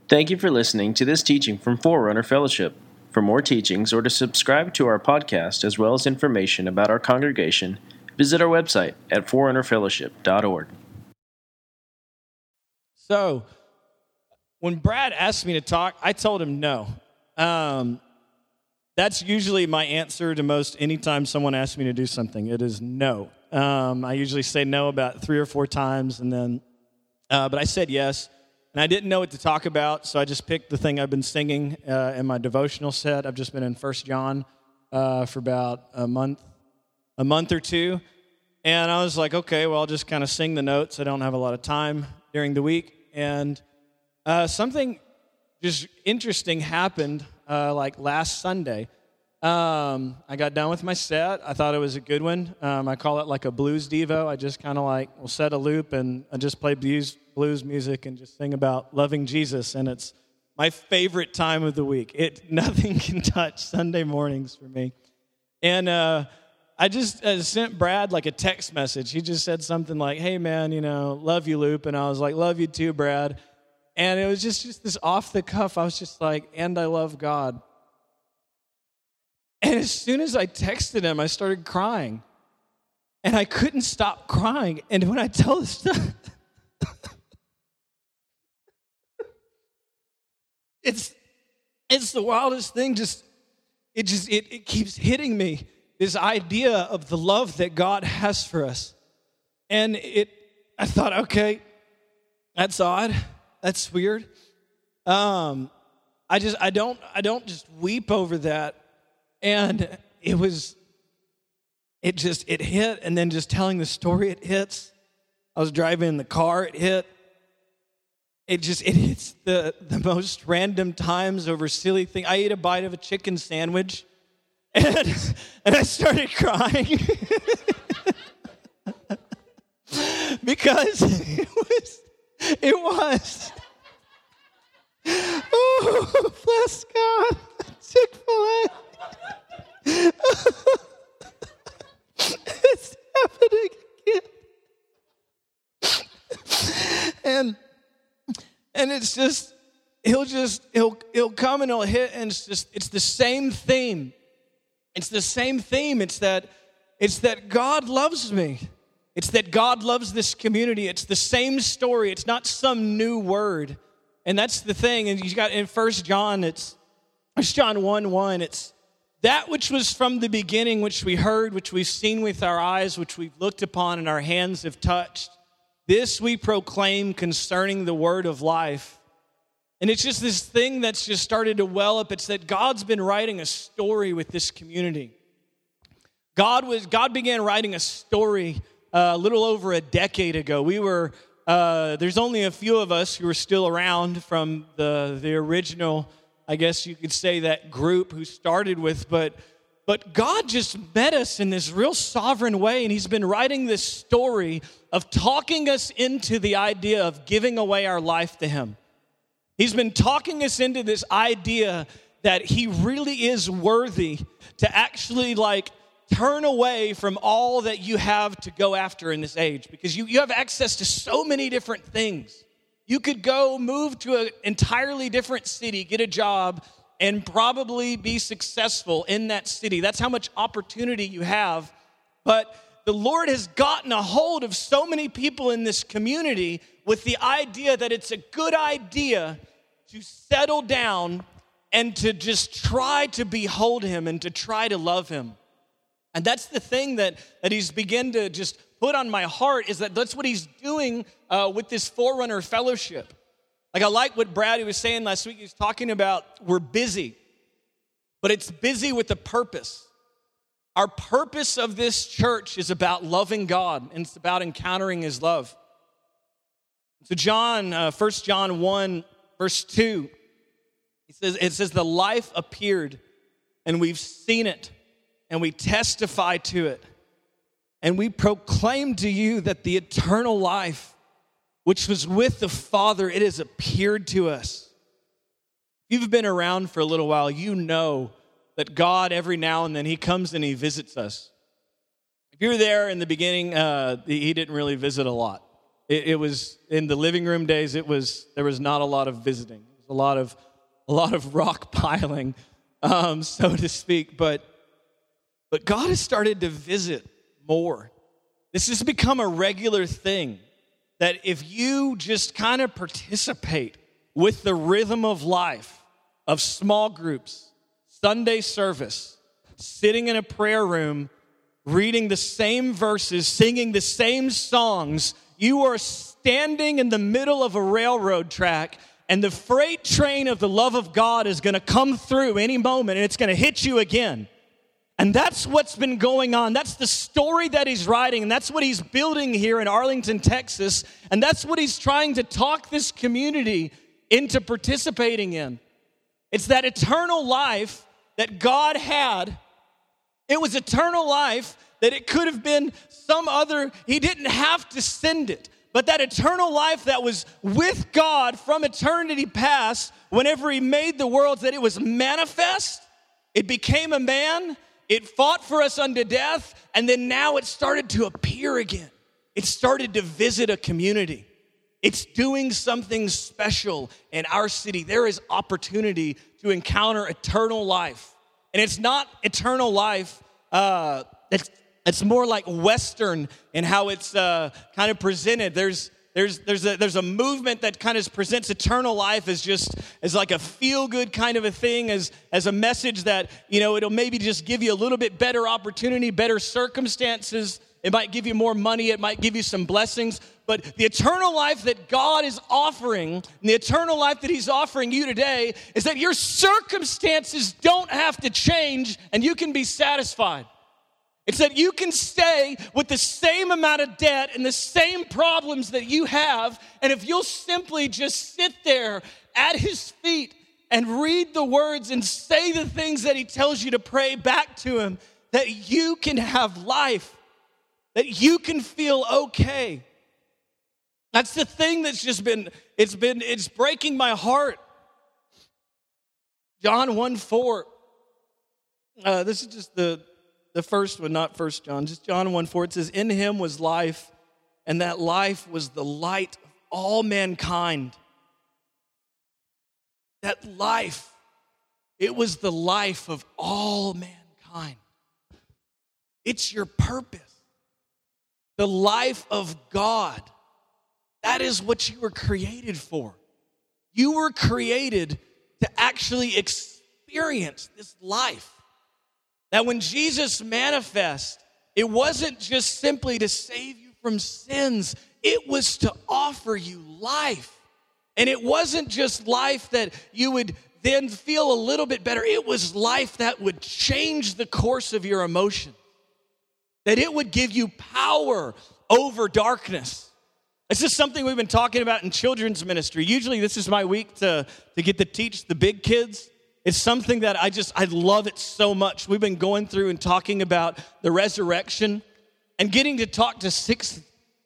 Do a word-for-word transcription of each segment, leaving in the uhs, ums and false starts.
Thank you for listening to this teaching from Forerunner Fellowship. For more teachings or to subscribe to our podcast as well as information about our congregation, visit our website at forerunner fellowship dot org. So, when Brad asked me to talk, I told him no. Um, that's usually my answer to most anytime someone asks me to do something. It is no. Um, I usually say no about three or four times, and then, uh, but I said yes. And I didn't know what to talk about, so I just picked the thing I've been singing uh, in my devotional set. I've just been in First John uh, for about a month, a month or two. And I was like, okay, well, I'll just kind of sing the notes. I don't have a lot of time during the week. And uh, something just interesting happened uh, like last Sunday. Um, I got done with my set. I thought it was a good one. Um, I call it like a blues devo. I just kind of like will set a loop and I just play blues, blues music and just sing about loving Jesus. And it's my favorite time of the week. It nothing can touch Sunday mornings for me. And uh, I just uh, sent Brad like a text message. He just said something like, "Hey man, you know, love you, Loop." And I was like, "Love you too, Brad." And it was just just this off the cuff. I was just like, "And I love God." And as soon as I texted him, I started crying. And I couldn't stop crying. And when I tell this stuff, it's it's the wildest thing. Just it just it, it keeps hitting me. This idea of the love that God has for us. And it I thought, okay, that's odd. That's weird. Um, I just I don't I don't just weep over that. And it was, it just, it hit, and then just telling the story, it hits. I was driving in the car, it hit. It just, it hits the, the most random times over silly things. I ate a bite of a chicken sandwich, and, and I started crying. Because it was, it was. Oh, bless God, Chick-fil-A. It's happening again. And and it's just he'll just he'll he'll come and he'll hit, and it's just it's the same theme. It's the same theme. It's that it's that God loves me. It's that God loves this community. It's the same story. It's not some new word. And that's the thing. And you got in First John, it's First John one one, it's that which was from the beginning, which we heard, which we've seen with our eyes, which we've looked upon and our hands have touched. This we proclaim concerning the word of life. And it's just this thing that's just started to well up. It's that God's been writing a story with this community. God was God began writing a story uh, a little over a decade ago. We were uh, there's only a few of us who are still around from the the original, I guess you could say, that group who started with, but but God just met us in this real sovereign way, and he's been writing this story of talking us into the idea of giving away our life to him. He's been talking us into this idea that he really is worthy to actually like turn away from all that you have to go after in this age, because you, you have access to so many different things. You could go move to an entirely different city, get a job, and probably be successful in that city. That's how much opportunity you have. But the Lord has gotten a hold of so many people in this community with the idea that it's a good idea to settle down and to just try to behold him and to try to love him. And that's the thing that, that he's begun to just put on my heart, is that that's what he's doing uh, with this Forerunner Fellowship. Like, I like what Brad was saying last week. He was talking about we're busy, but it's busy with a purpose. Our purpose of this church is about loving God, and it's about encountering his love. So John, uh, First John one, verse two, it says, it says, the life appeared, and we've seen it, and we testify to it. And we proclaim to you that the eternal life, which was with the Father, it has appeared to us. If you've been around for a little while, you know that God, every now and then, he comes and he visits us. If you were there in the beginning, uh, he didn't really visit a lot. It, it was, in the living room days, it was there was not a lot of visiting. It was a lot of a lot of rock piling, um, so to speak. But but God has started to visit more. This has become a regular thing that if you just kind of participate with the rhythm of life, of small groups, Sunday service, sitting in a prayer room, reading the same verses, singing the same songs, you are standing in the middle of a railroad track, and the freight train of the love of God is going to come through any moment, and it's going to hit you again. And that's what's been going on. That's the story that he's writing, and that's what he's building here in Arlington, Texas, and that's what he's trying to talk this community into participating in. It's that eternal life that God had. It was eternal life that it could have been some other, he didn't have to send it. But that eternal life that was with God from eternity past, whenever he made the worlds, that it was manifest, it became a man, it fought for us unto death, and then now it started to appear again. It started to visit a community. It's doing something special in our city. There is opportunity to encounter eternal life. And it's not eternal life, uh, it's, it's more like Western in how it's uh, kind of presented. There's There's there's a there's a movement that kind of presents eternal life as just as like a feel-good kind of a thing, as as a message that, you know, it'll maybe just give you a little bit better opportunity, better circumstances. It might give you more money, it might give you some blessings. But the eternal life that God is offering, and the eternal life that he's offering you today, is that your circumstances don't have to change and you can be satisfied. It's that you can stay with the same amount of debt and the same problems that you have, and if you'll simply just sit there at his feet and read the words and say the things that he tells you to pray back to him, that you can have life, that you can feel okay. That's the thing that's just been, it's been, it's breaking my heart. John one four, uh, this is just the, The first one, not First John, just John one four, it says, in him was life, and that life was the light of all mankind. That life, it was the life of all mankind. It's your purpose. The life of God. That is what you were created for. You were created to actually experience this life. That when Jesus manifests, it wasn't just simply to save you from sins. It was to offer you life. And it wasn't just life that you would then feel a little bit better. It was life that would change the course of your emotions. That it would give you power over darkness. This is something we've been talking about in children's ministry. Usually this is my week to, to get to teach the big kids. It's something that I just, I love it so much. We've been going through and talking about the resurrection and getting to talk to six.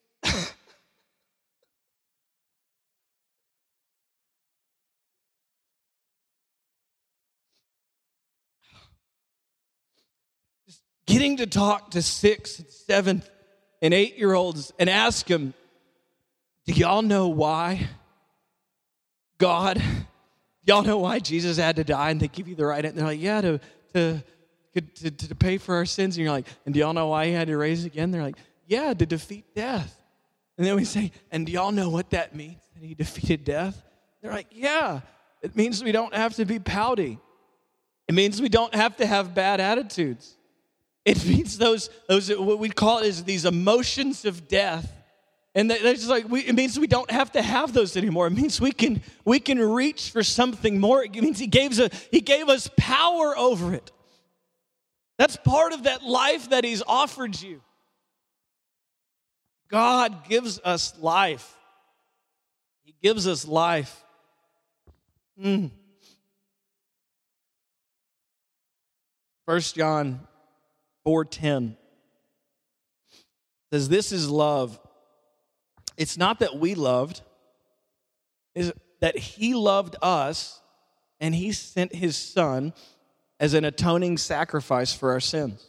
Just getting to talk to six, seventh, and eight-year-olds and ask them, do y'all know why God... Y'all know why Jesus had to die? And they give you the right answer. They're like, yeah, to, to, to, to pay for our sins. And you're like, and do y'all know why he had to raise again? They're like, yeah, to defeat death. And then we say, and do y'all know what that means, that he defeated death? They're like, yeah, it means we don't have to be pouty. It means we don't have to have bad attitudes. It means those, those what we call it is these emotions of death. And they're just like, we, it means we don't have to have those anymore. It means we can we can reach for something more. It means he gave us, he gave us power over it. That's part of that life that he's offered you. God gives us life. He gives us life. Mm. First John four ten says, this is love. It's not that we loved, it's that he loved us and he sent his son as an atoning sacrifice for our sins.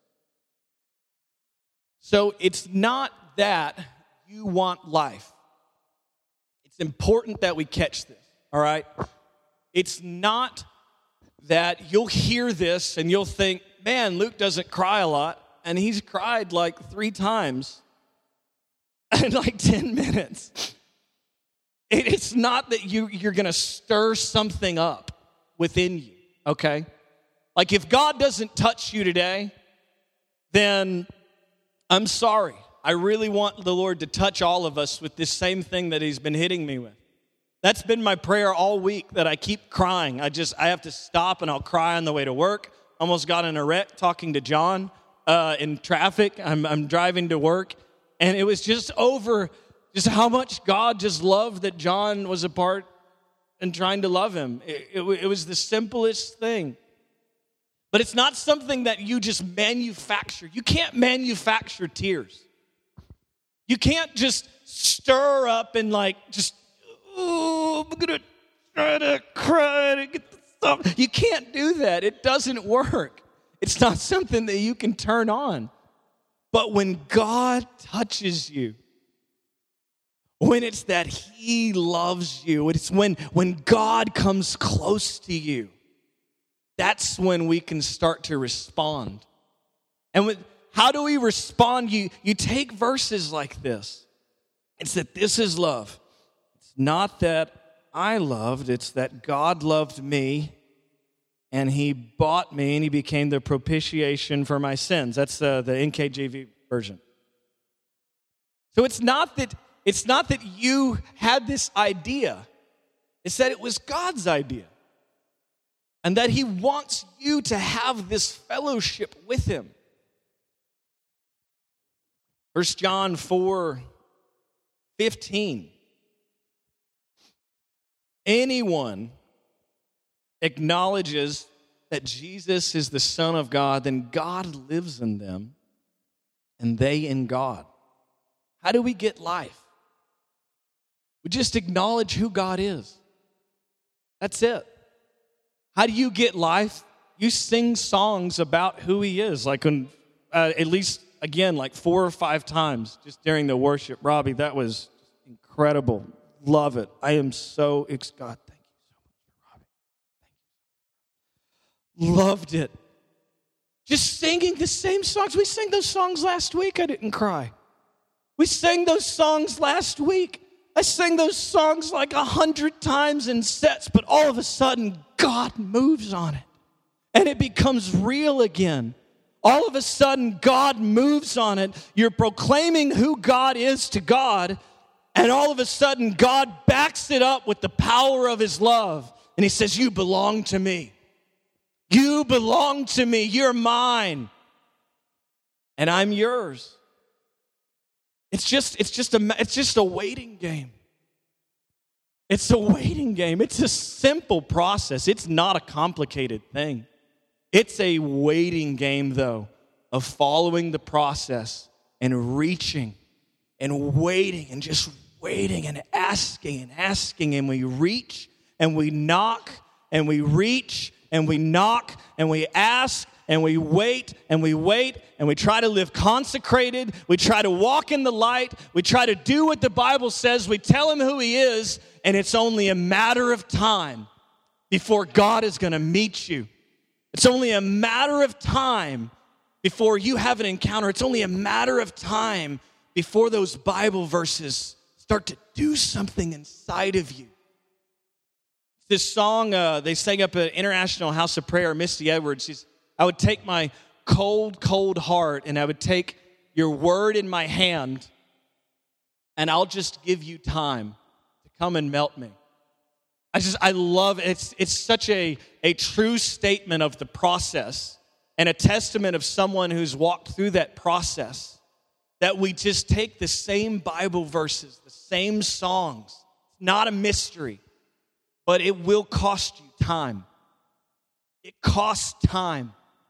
So it's not that you want life. It's important that we catch this, all right? It's not that you'll hear this and you'll think, man, Luke doesn't cry a lot, and he's cried like three times in like ten minutes. It, it's not that you, you're going to stir something up within you, okay? Like if God doesn't touch you today, then I'm sorry. I really want the Lord to touch all of us with this same thing that he's been hitting me with. That's been my prayer all week, that I keep crying. I just, I have to stop and I'll cry on the way to work. Almost got in a wreck talking to John uh, in traffic. I'm, I'm driving to work. And it was just over just how much God just loved that John was a part and trying to love him. It, it, it was the simplest thing. But it's not something that you just manufacture. You can't manufacture tears. You can't just stir up and like just, oh, I'm going to try to cry to get the stuff. You can't do that. It doesn't work. It's not something that you can turn on. But when God touches you, when it's that he loves you, it's when, when God comes close to you, that's when we can start to respond. And with, how do we respond? You, you take verses like this. It's that this is love. It's not that I loved, it's that God loved me and he bought me and he became the propitiation for my sins. That's uh, the N K J V version. So it's not that it's not that you had this idea. It's that it was God's idea. And that he wants you to have this fellowship with him. First John four fifteen. Anyone acknowledges that Jesus is the Son of God, then God lives in them and they in God. How do we get life? We just acknowledge who God is. That's it. How do you get life? You sing songs about who he is, like on, uh, at least, again, like four or five times just during the worship. Robbie, that was incredible. Love it. I am so, ex- God, thank you so much, Robbie. Thank you. Loved it. Just singing the same songs. We sang those songs last week. I didn't cry. We sang those songs last week. I sang those songs like a hundred times in sets, but all of a sudden, God moves on it. And it becomes real again. All of a sudden, God moves on it. You're proclaiming who God is to God, and all of a sudden, God backs it up with the power of his love. And he says, you belong to me. You belong to me. You're mine. And I'm yours. It's just, it's just a, it's just a waiting game. It's a waiting game. It's a simple process. It's not a complicated thing. It's a waiting game, though, of following the process and reaching and waiting and just waiting and asking and asking. And we reach and we knock and we reach and we knock and we ask and we wait and we wait and we try to live consecrated. We try to walk in the light. We try to do what the Bible says. We tell him who he is, and it's only a matter of time before God is going to meet you. It's only a matter of time before you have an encounter. It's only a matter of time before those Bible verses start to do something inside of you. This song, uh, they sang up at International House of Prayer, Misty Edwards. She's, I would take my cold, cold heart and I would take your word in my hand and I'll just give you time to come and melt me. I just, I love it. It's, it's such a, a true statement of the process and a testament of someone who's walked through that process, that we just take the same Bible verses, the same songs. It's not a mystery, but it will cost you time. It costs time.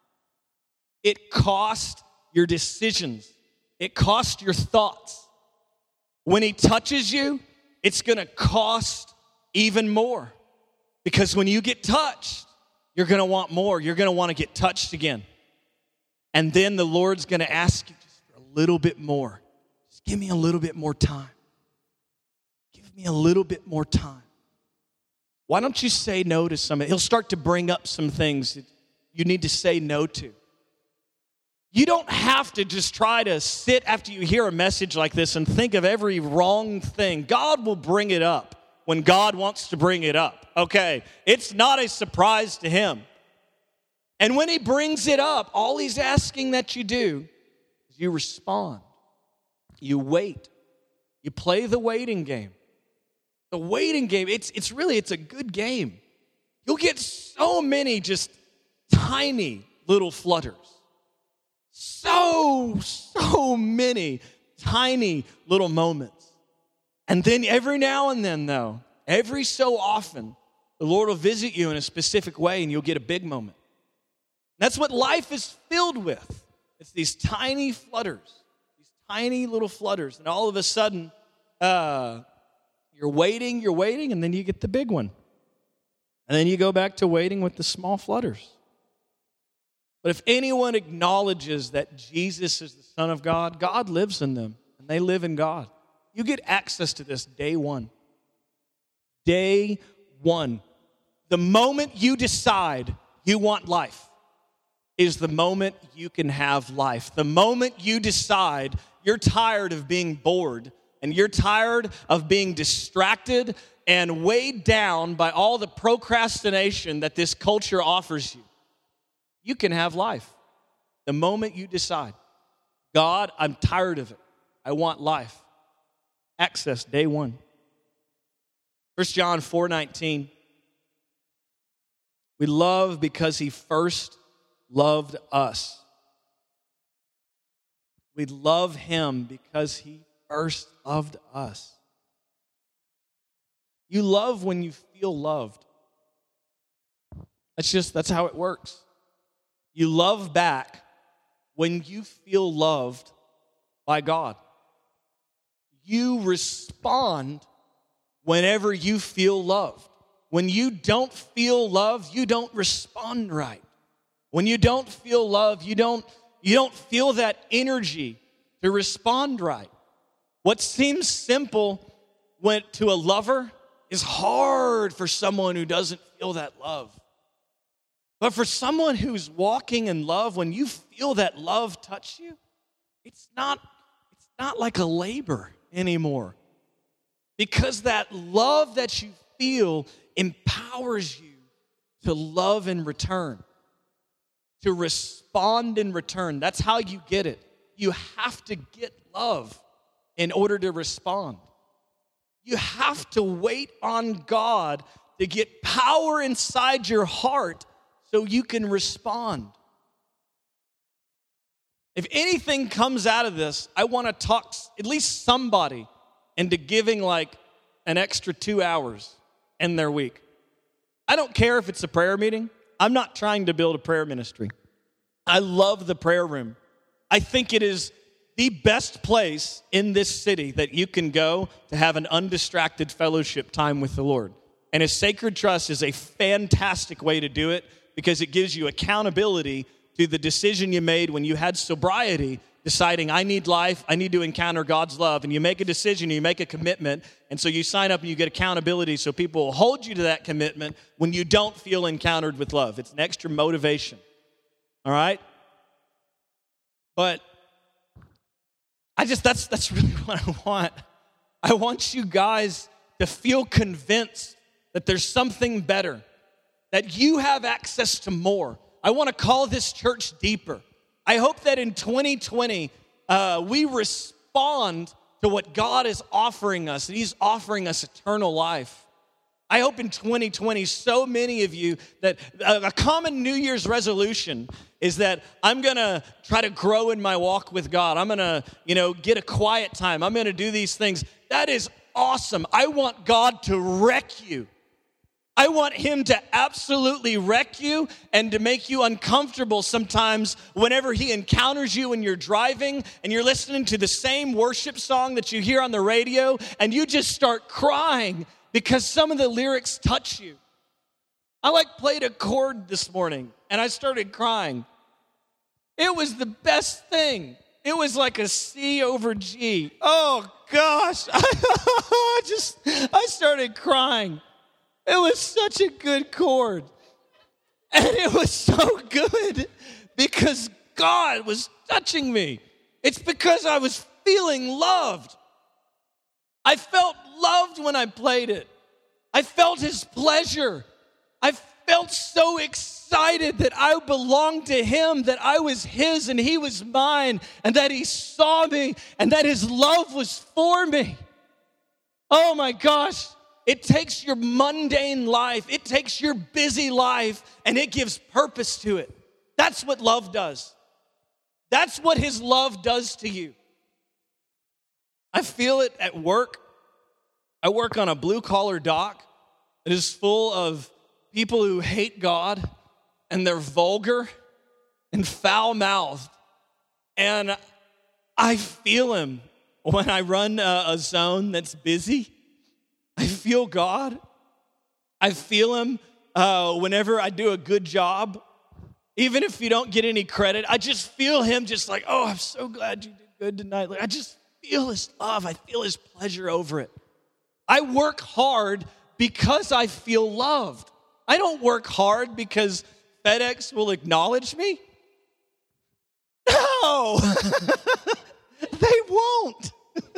It costs your decisions. It costs your thoughts. When he touches you, it's going to cost even more. Because when you get touched, you're going to want more. You're going to want to get touched again. And then the Lord's going to ask you just for a little bit more. Just give me a little bit more time. Give me a little bit more time. Why don't you say no to some? He'll start to bring up some things that you need to say no to. You don't have to just try to sit after you hear a message like this and think of every wrong thing. God will bring it up when God wants to bring it up, okay? It's not a surprise to him. And when he brings it up, all he's asking that you do is you respond. You wait. You play the waiting game. The waiting game, it's, it's really, it's a good game. You'll get so many just tiny little flutters. So, so many tiny little moments. And then every now and then, though, every so often, the Lord will visit you in a specific way and you'll get a big moment. That's what life is filled with. It's these tiny flutters, these tiny little flutters. And all of a sudden, uh, you're waiting, you're waiting, and then you get the big one. And then you go back to waiting with the small flutters. But if anyone acknowledges that Jesus is the Son of God, God lives in them, and they live in God. You get access to this day one. Day one. The moment you decide you want life is the moment you can have life. The moment you decide you're tired of being bored and you're tired of being distracted and weighed down by all the procrastination that this culture offers you, you can have life. The moment you decide, God, I'm tired of it. I want life. Access day one. First John four nineteen. We love because he first loved us. We love him because he first loved us. You love when you feel loved. That's just, that's how it works. You love back when you feel loved by God. You respond whenever you feel loved. When you don't feel love, you don't respond right. When you don't feel love, you don't, you don't feel that energy to respond right. What seems simple when, to a lover is hard for someone who doesn't feel that love. But for someone who's walking in love, when you feel that love touch you, it's not, it's not like a labor anymore. Because that love that you feel empowers you to love in return, to respond in return. That's how you get it. You have to get love in order to respond. You have to wait on God to get power inside your heart so you can respond. If anything comes out of this, I want to talk at least somebody into giving like an extra two hours in their week. I don't care if it's a prayer meeting. I'm not trying to build a prayer ministry. I love the prayer room. I think it is the best place in this city that you can go to have an undistracted fellowship time with the Lord. And a Sacred Trust is a fantastic way to do it because it gives you accountability to the decision you made when you had sobriety, deciding I need life, I need to encounter God's love. And you make a decision, you make a commitment, and so you sign up and you get accountability so people will hold you to that commitment when you don't feel encountered with love. It's an extra motivation, all right? But I just, that's that's really what I want. I want you guys to feel convinced that there's something better, that you have access to more. I want to call this church deeper. I hope that in twenty twenty, uh, we respond to what God is offering us, and he's offering us eternal life. I hope in twenty twenty, so many of you, that a, a common New Year's resolution is that I'm going to try to grow in my walk with God. I'm going to, you know, get a quiet time. I'm going to do these things. That is awesome. I want God to wreck you. I want him to absolutely wreck you and to make you uncomfortable sometimes whenever he encounters you when you're driving and you're listening to the same worship song that you hear on the radio and you just start crying because some of the lyrics touch you. I like played a chord this morning and I started crying. It was the best thing. It was like a C over G. Oh gosh, I just, I started crying. It was such a good chord. And it was so good because God was touching me. It's because I was feeling loved. I felt loved when I played it. I felt his pleasure. I felt so excited that I belonged to him, that I was his and he was mine, and that he saw me and that his love was for me. Oh my gosh, it takes your mundane life, it takes your busy life, and it gives purpose to it. That's what love does. That's what his love does to you. I feel it at work. I work on a blue-collar dock. It is full of people who hate God, and they're vulgar and foul-mouthed. And I feel him when I run a, a zone that's busy. I feel God. I feel him uh, whenever I do a good job. Even if you don't get any credit, I just feel him just like, oh, I'm so glad you did good tonight. Like, I just feel his love. I feel his pleasure over it. I work hard because I feel loved. I don't work hard because FedEx will acknowledge me. No, they won't.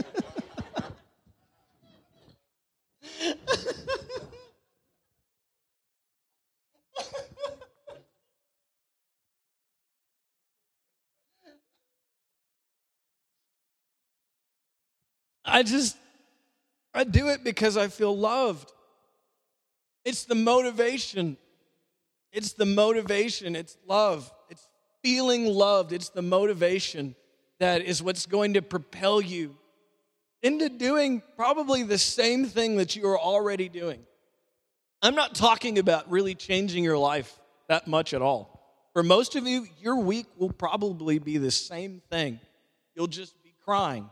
I just, I do it because I feel loved. It's the motivation. It's the motivation. It's love. It's feeling loved. It's the motivation that is what's going to propel you into doing probably the same thing that you are already doing. I'm not talking about really changing your life that much at all. For most of you, your week will probably be the same thing. You'll just be crying.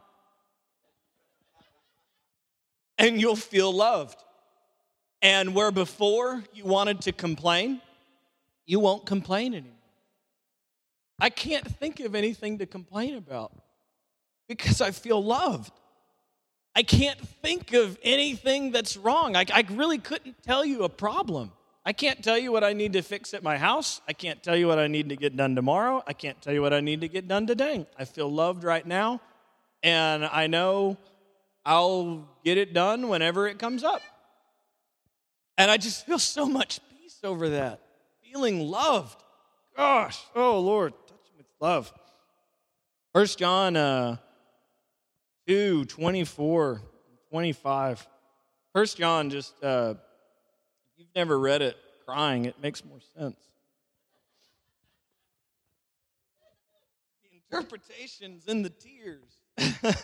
And you'll feel loved. And where before you wanted to complain, you won't complain anymore. I can't think of anything to complain about because I feel loved. I can't think of anything that's wrong. I, I really couldn't tell you a problem. I can't tell you what I need to fix at my house. I can't tell you what I need to get done tomorrow. I can't tell you what I need to get done today. I feel loved right now, and I know I'll get it done whenever it comes up. And I just feel so much peace over that, feeling loved. Gosh, oh Lord, touch me with love. First John uh, two, twenty-four, twenty-five. First John, just, uh, if you've never read it crying, it makes more sense. The interpretations and the tears.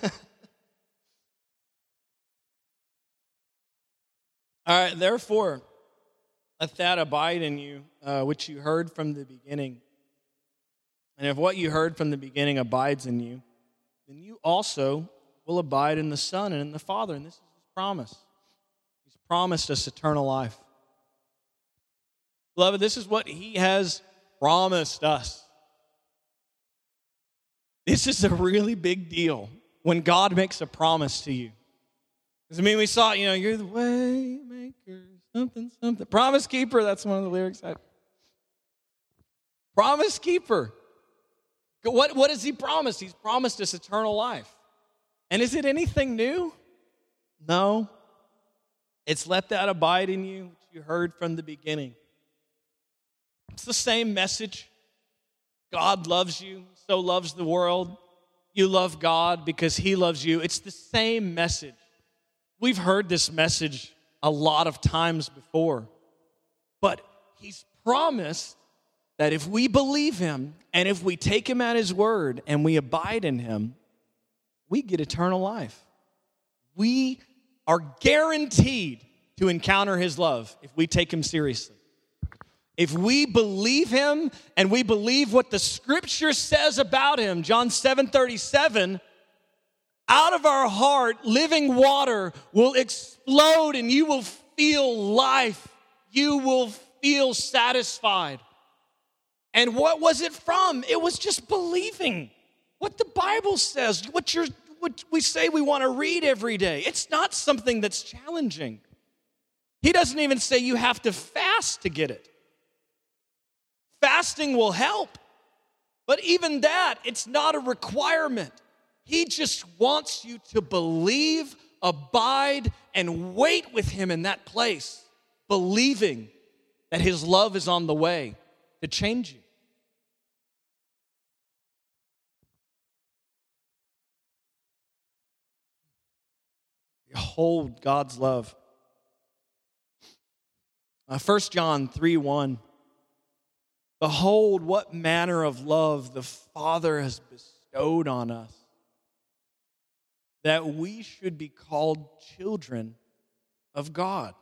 All right, therefore, let that abide in you, uh, which you heard from the beginning. And if what you heard from the beginning abides in you, then you also will abide in the Son and in the Father. And this is his promise. He's promised us eternal life. Beloved, this is what he has promised us. This is a really big deal when God makes a promise to you. Because, I mean, we saw, you know, you're the way maker, something, something. Promise keeper, that's one of the lyrics. I... Promise keeper. What, what has he promised? He's promised us eternal life. And is it anything new? No. It's let that abide in you, which you heard from the beginning. It's the same message. God loves you, so loves the world. You love God because he loves you. It's the same message. We've heard this message a lot of times before. But he's promised that if we believe him and if we take him at his word and we abide in him, we get eternal life. We are guaranteed to encounter his love if we take him seriously. If we believe him and we believe what the scripture says about him, John seven thirty-seven, out of our heart, living water will explode and you will feel life. You will feel satisfied. And what was it from? It was just believing what the Bible says, what, you're, what we say we want to read every day. It's not something that's challenging. He doesn't even say you have to fast to get it. Fasting will help, but even that, it's not a requirement. He just wants you to believe, abide, and wait with him in that place, believing that his love is on the way to change you. Behold God's love. Uh, First John three one. Behold, what manner of love the Father has bestowed on us, that we should be called children of God.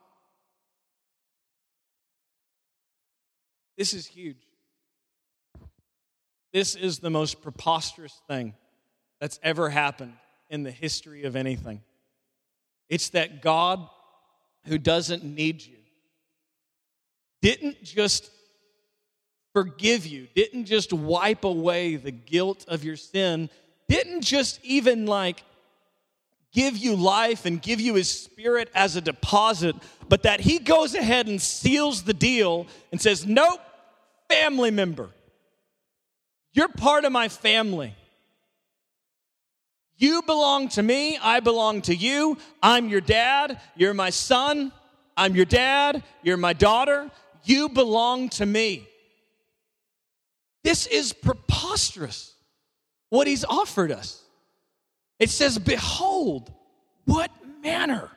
This is huge. This is the most preposterous thing that's ever happened in the history of anything. It's that God, who doesn't need you, didn't just forgive you, didn't just wipe away the guilt of your sin, didn't just even like give you life and give you his Spirit as a deposit, but that he goes ahead and seals the deal and says, nope, family member. You're part of my family. You belong to me, I belong to you. I'm your dad, you're my son. I'm your dad, you're my daughter. You belong to me. This is preposterous, what he's offered us. It says, behold, what manner,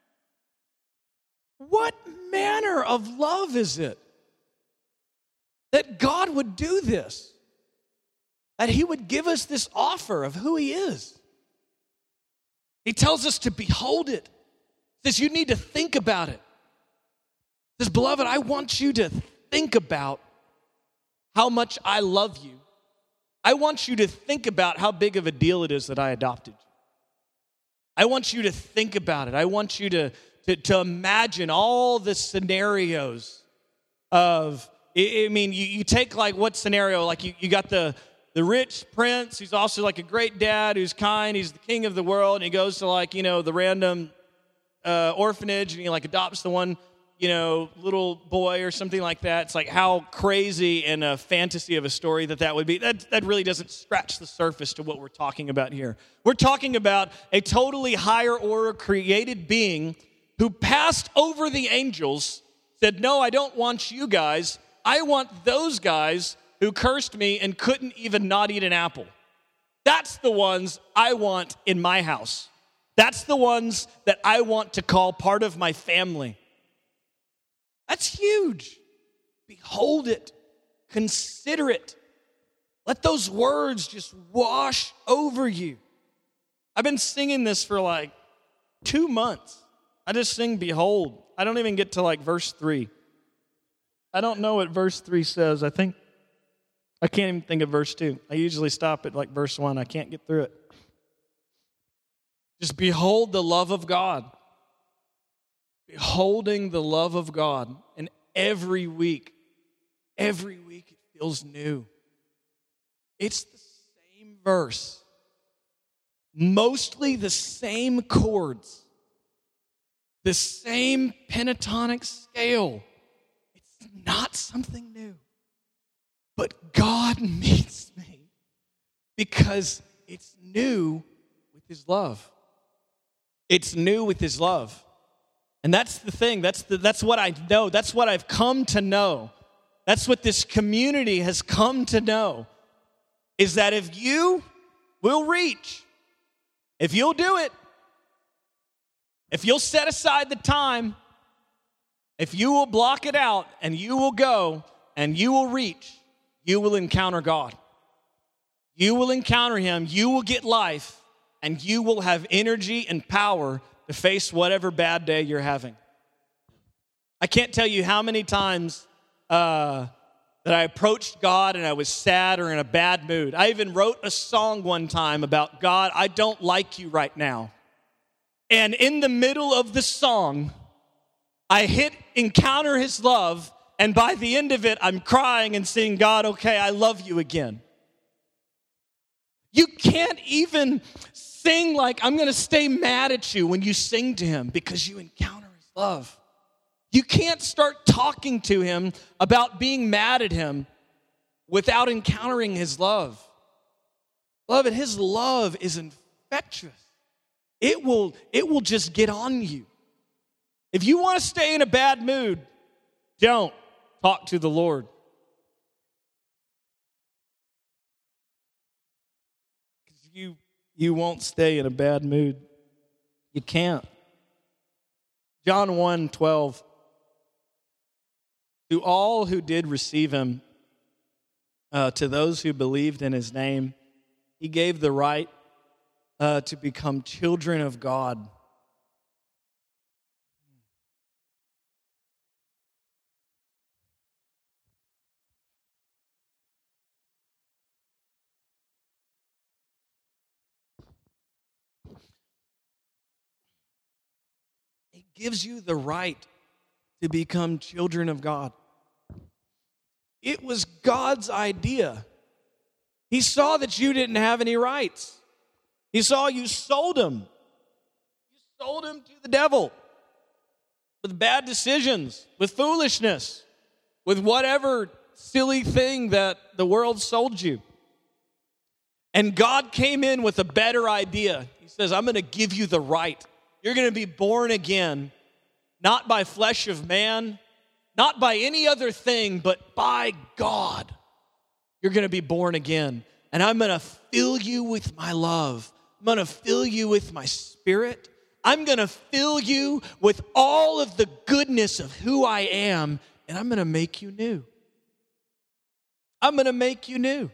what manner of love is it that God would do this, that he would give us this offer of who he is. He tells us to behold it. He says, you need to think about it. He says, beloved, I want you to think about how much I love you. I want you to think about how big of a deal it is that I adopted you. I want you to think about it. I want you to, to, to imagine all the scenarios of, I mean, you, you take like what scenario, like you, you got the, the rich prince who's also like a great dad, who's kind, he's the king of the world, and he goes to like, you know, the random uh, orphanage, and he like adopts the one, you know, little boy or something like that. It's like how crazy and a fantasy of a story that that would be. That, that really doesn't scratch the surface to what we're talking about here. We're talking about a totally higher order created being who passed over the angels, said, no, I don't want you guys. I want those guys who cursed me and couldn't even not eat an apple. That's the ones I want in my house. That's the ones that I want to call part of my family. That's huge. Behold it. Consider it. Let those words just wash over you. I've been singing this for like two months. I just sing behold. I don't even get to like verse three. I don't know what verse three says. I think, I can't even think of verse two. I usually stop at like verse one. I can't get through it. Just behold the love of God. Beholding the love of God. And every week, every week it feels new. It's the same verse. Mostly the same chords. The same pentatonic scale. It's not something new. But God meets me because it's new with his love. It's new with his love. And that's the thing. That's the, that's what I know. That's what I've come to know. That's what this community has come to know. Is that if you will reach, if you'll do it, if you'll set aside the time, if you will block it out and you will go and you will reach, you will encounter God. You will encounter him. You will get life and you will have energy and power to face whatever bad day you're having. I can't tell you how many times uh, that I approached God and I was sad or in a bad mood. I even wrote a song one time about, God, I don't like you right now. And in the middle of the song, I hit encounter his love, and by the end of it, I'm crying and saying, God, okay, I love you again. You can't even sing like I'm going to stay mad at you when you sing to him because you encounter his love. You can't start talking to him about being mad at him without encountering his love. Beloved, his love is infectious. It will, it will just get on you. If you want to stay in a bad mood, don't talk to the Lord. Because you, you won't stay in a bad mood. You can't. John one twelve. To all who did receive him, uh, to those who believed in his name, he gave the right uh, to become children of God. He gives you the right to become children of God. It was God's idea. He saw that you didn't have any rights. He saw you sold him. You sold him to the devil with bad decisions, with foolishness, with whatever silly thing that the world sold you. And God came in with a better idea. He says, I'm going to give you the right. You're going to be born again, not by flesh of man, not by any other thing, but by God. You're going to be born again. And I'm going to fill you with my love. I'm going to fill you with my spirit. I'm going to fill you with all of the goodness of who I am. And I'm going to make you new. I'm going to make you new.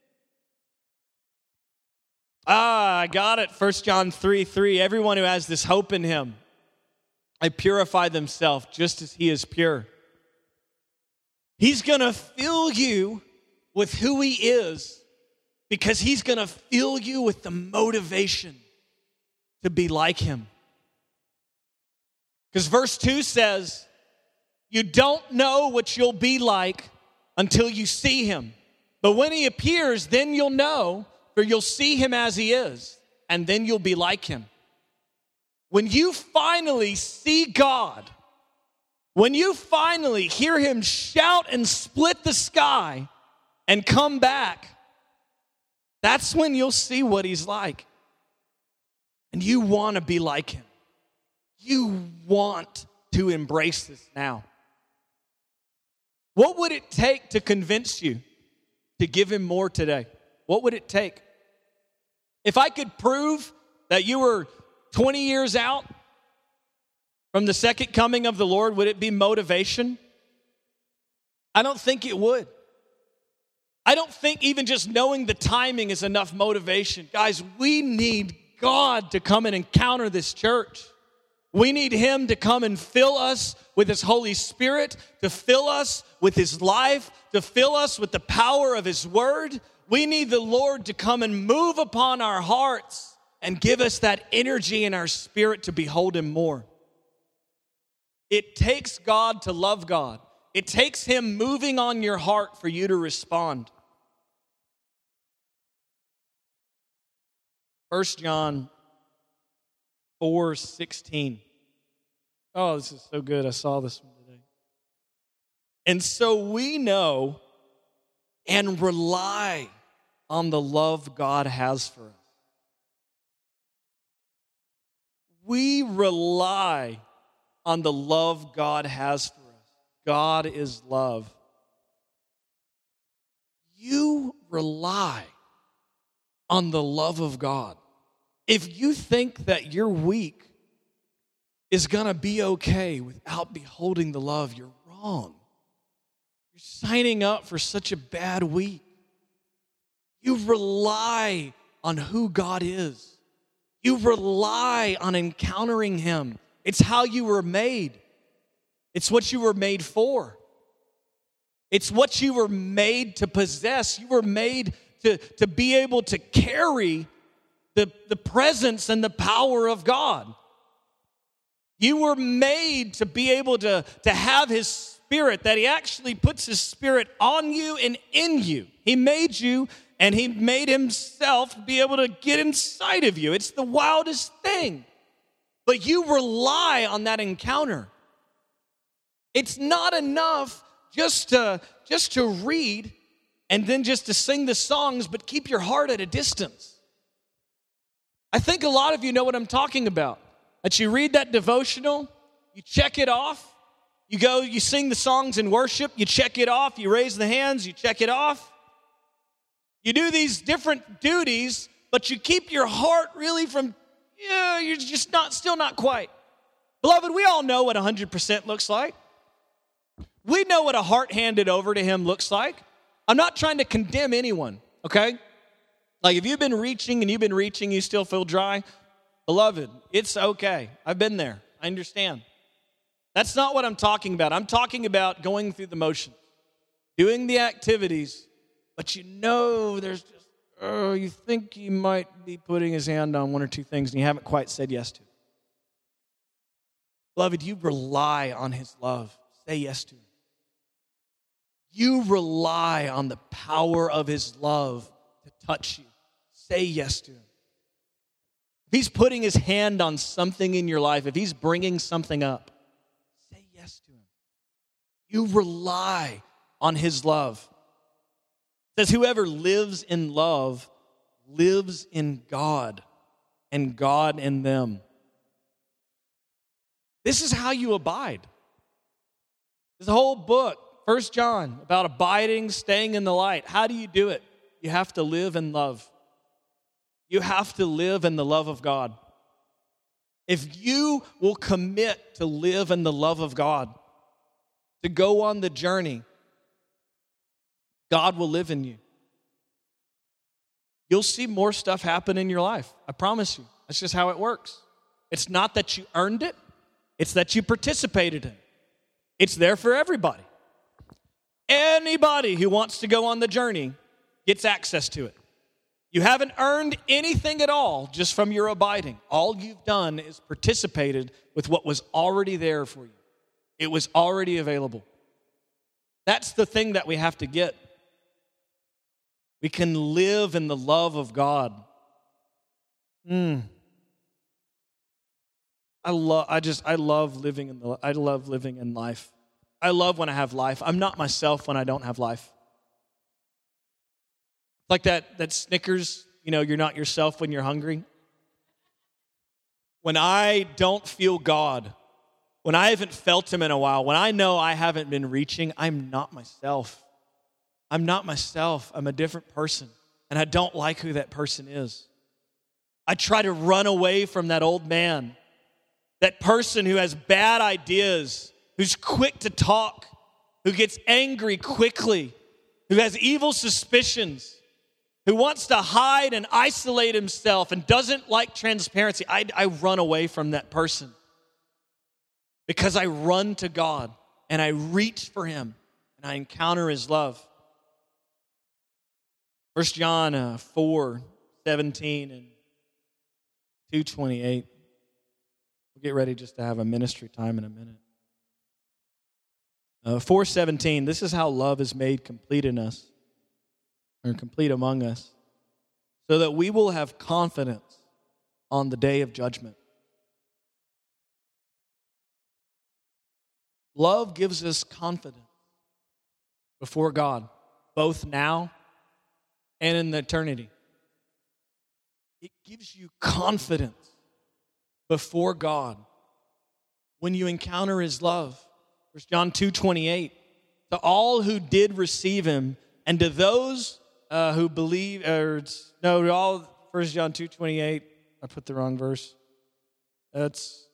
Ah, I got it. First John three three. Everyone who has this hope in him, I purify themselves just as he is pure. He's going to fill you with who he is because he's going to fill you with the motivation to be like him. Because verse two says, you don't know what you'll be like until you see him. But when he appears, then you'll know, for you'll see him as he is, and then you'll be like him. When you finally see God, when you finally hear him shout and split the sky and come back, that's when you'll see what he's like. And you want to be like him. You want to embrace this now. What would it take to convince you to give him more today? What would it take? If I could prove that you were twenty years out from the second coming of the Lord, would it be motivation? I don't think it would. I don't think even just knowing the timing is enough motivation. Guys, we need God to come and encounter this church. We need him to come and fill us with his Holy Spirit, to fill us with his life, to fill us with the power of his word. We need the Lord to come and move upon our hearts and give us that energy in our spirit to behold him more. It takes God to love God. It takes him moving on your heart for you to respond. First John four sixteen. Oh, this is so good. I saw this one today. And so we know and rely on the love God has for us. We rely on the love God has for us. God is love. You rely on the love of God. If you think that your week is going to be okay without beholding the love, you're wrong. You're signing up for such a bad week. You rely on who God is. You rely on encountering him. It's how you were made. It's what you were made for. It's what you were made to possess. You were made to, to be able to carry the, the presence and the power of God. You were made to be able to, to have his spirit, that he actually puts his spirit on you and in you. He made you and he made himself be able to get inside of you. It's the wildest thing. But you rely on that encounter. It's not enough just to, just to read and then just to sing the songs, but keep your heart at a distance. I think a lot of you know what I'm talking about. That you read that devotional, you check it off, you go, you sing the songs in worship, you check it off, you raise the hands, you check it off. You do these different duties, but you keep your heart really from, yeah, you're just not, still not quite. Beloved, we all know what one hundred percent looks like. We know what a heart handed over to him looks like. I'm not trying to condemn anyone, okay? Like if you've been reaching and you've been reaching, you still feel dry, beloved, it's okay. I've been there. I understand. That's not what I'm talking about. I'm talking about going through the motions, doing the activities, but you know there's just, oh, you think he might be putting his hand on one or two things and you haven't quite said yes to it. Beloved, you rely on his love. Say yes to him. You rely on the power of his love to touch you. Say yes to him. If he's putting his hand on something in your life, if he's bringing something up, say yes to him. You rely on his love. It says, whoever lives in love lives in God and God in them. This is how you abide. There's a whole book, First John, about abiding, staying in the light. How do you do it? You have to live in love. You have to live in the love of God. If you will commit to live in the love of God, to go on the journey, God will live in you. You'll see more stuff happen in your life. I promise you. That's just how it works. It's not that you earned it. It's that you participated in it. It's there for everybody. Anybody who wants to go on the journey gets access to it. You haven't earned anything at all just from your abiding. All you've done is participated with what was already there for you. It was already available. That's the thing that we have to get. We can live in the love of God. Mm. I love. I just. I love living in the. I love living in life. I love when I have life. I'm not myself when I don't have life. Like that. That Snickers. You know, you're not yourself when you're hungry. When I don't feel God, when I haven't felt him in a while, when I know I haven't been reaching, I'm not myself. I'm not myself. I'm a different person, and I don't like who that person is. I try to run away from that old man, that person who has bad ideas, who's quick to talk, who gets angry quickly, who has evil suspicions, who wants to hide and isolate himself and doesn't like transparency. I, I run away from that person because I run to God and I reach for him and I encounter his love. First John uh, four seventeen and two twenty-eight. We'll get ready just to have a ministry time in a minute. Uh, four seventeen, this is how love is made complete in us, or complete among us, so that we will have confidence on the day of judgment. Love gives us confidence before God, both now and in the eternity. It gives you confidence before God when you encounter his love. First John two twenty-eight, to all who did receive him, and to those uh, who believe, or no, to all, First John two twenty-eight, I put the wrong verse. That's,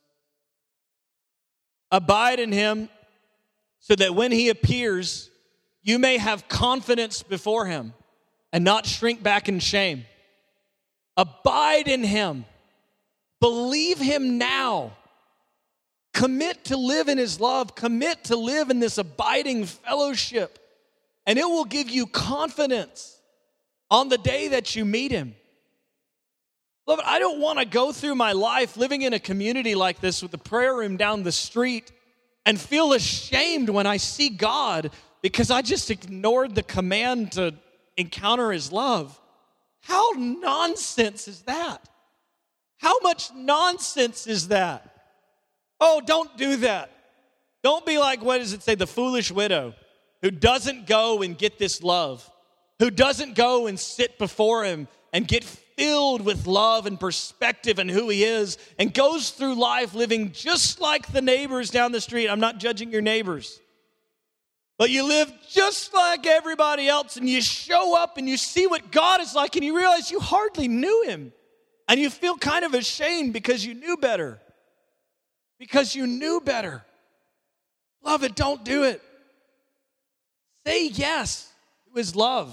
abide in him, so that when he appears, you may have confidence before him, and not shrink back in shame. Abide in him. Believe him now. Commit to live in his love. Commit to live in this abiding fellowship. And it will give you confidence on the day that you meet him. Beloved, I don't want to go through my life living in a community like this with the prayer room down the street and feel ashamed when I see God because I just ignored the command to encounter his love. How nonsense is that? How much nonsense is that? Oh, don't do that. Don't be like, what does it say, the foolish widow who doesn't go and get this love, who doesn't go and sit before him and get filled with love and perspective and who he is, and goes through life living just like the neighbors down the street. I'm not judging your neighbors. But you live just like everybody else, and you show up and you see what God is like, and you realize you hardly knew him. And you feel kind of ashamed because you knew better. Because you knew better. Beloved, don't do it. Say yes to his love.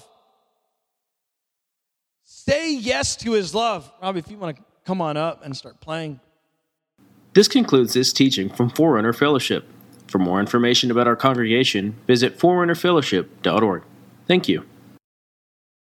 Say yes to his love. Robbie, if you want to come on up and start playing. This concludes this teaching from Forerunner Fellowship. For more information about our congregation, visit forerunner fellowship dot org. Thank you.